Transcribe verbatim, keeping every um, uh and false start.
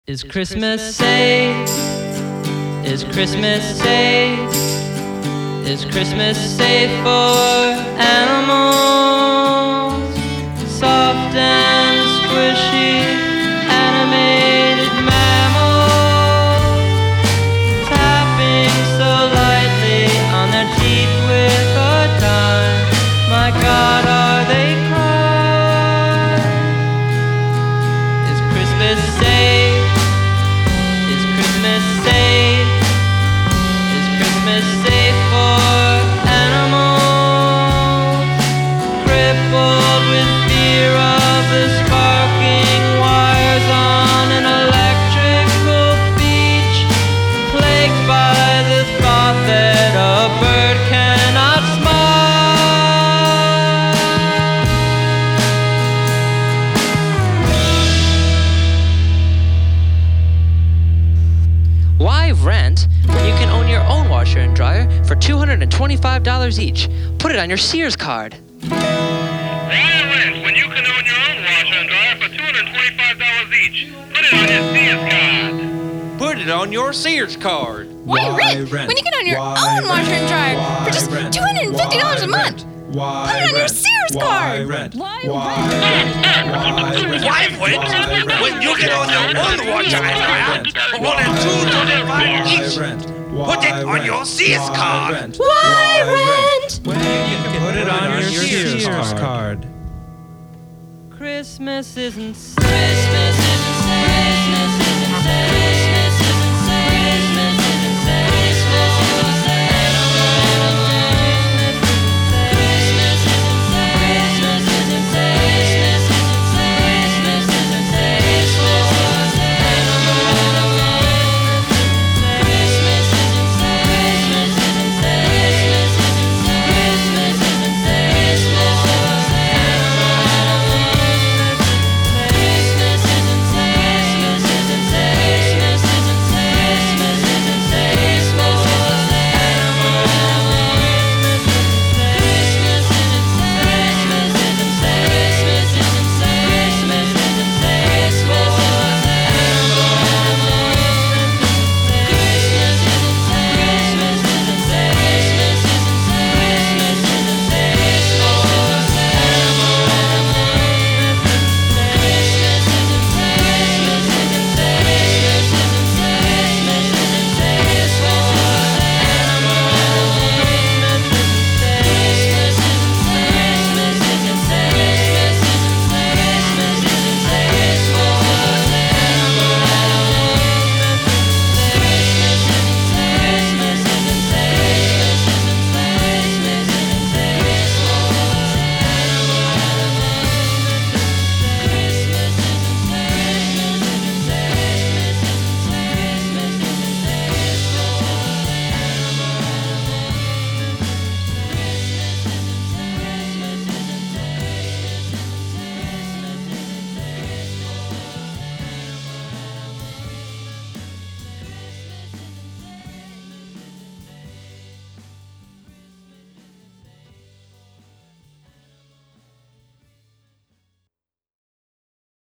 Is Christmas safe? Is Christmas safe? Is Christmas safe for animals? Soft and squishy, animated mammals, tapping so lightly on their teeth with a dime. My God, are they kind? Is Christmas safe? Is Christmas safe? Is Christmas safe for animals? Crippled with fear of the sparking wires on an electrical beach, plagued by the thought that a bird cannot smile. Why rent when you can own your own washer and dryer for two hundred twenty-five dollars each? Put it on your Sears card. Why rent when you can own your own washer and dryer for two hundred twenty-five dollars each? Put it on your Sears card. Put it on your Sears card. Why, Why rent, rent when you can own your Why own washer and dryer Why for just rent? two hundred fifty dollars a month? Why Put it on your rent? Sears Why card. Rent? Why Why rent? rent? Why rent? Why rent when you can own your own washer and dryer for more than two twenty-five each? Put it on your Sears card. Why rent? When you can put it on your Sears card. Christmas isn't Christmas isn't